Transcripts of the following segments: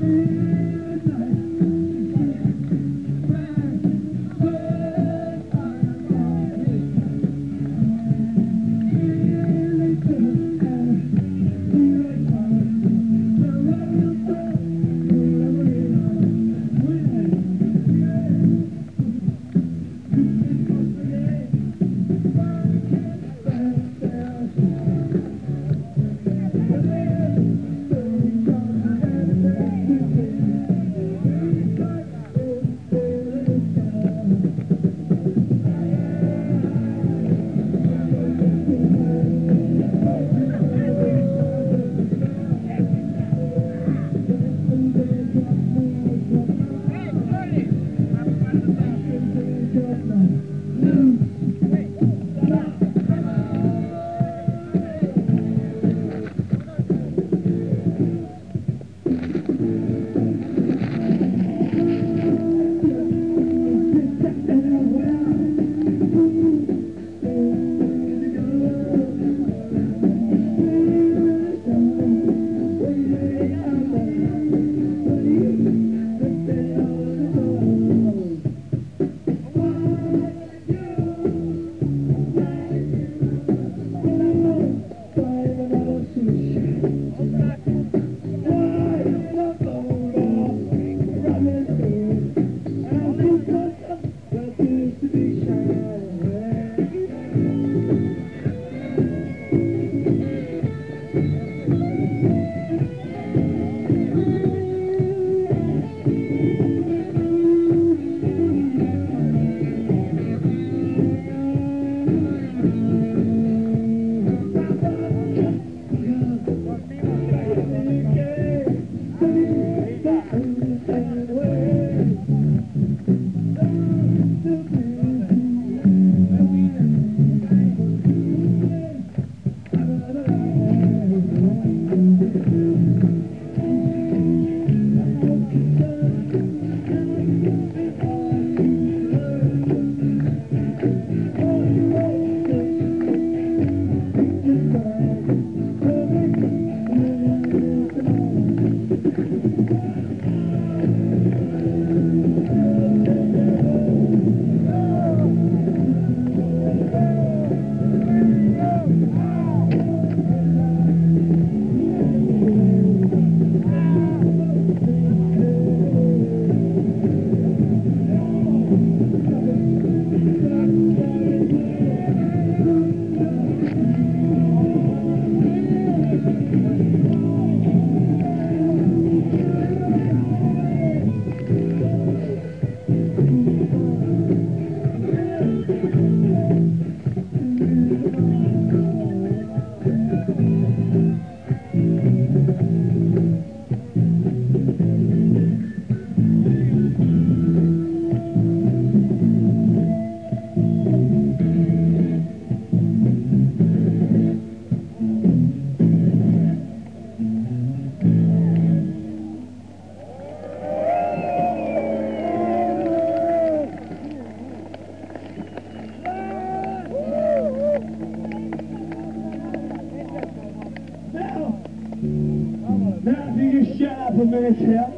for minutes here.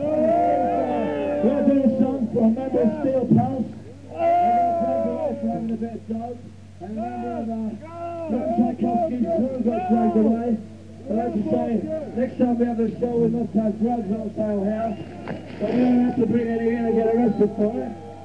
We'll do a song for a member of Steel Pulse. For having a bit of dope. And a member of Tchaikovsky's crew got dragged away. I'd like to say, next time we have a show we must have drugs on sale here. But we don't have to bring any in and get arrested for it.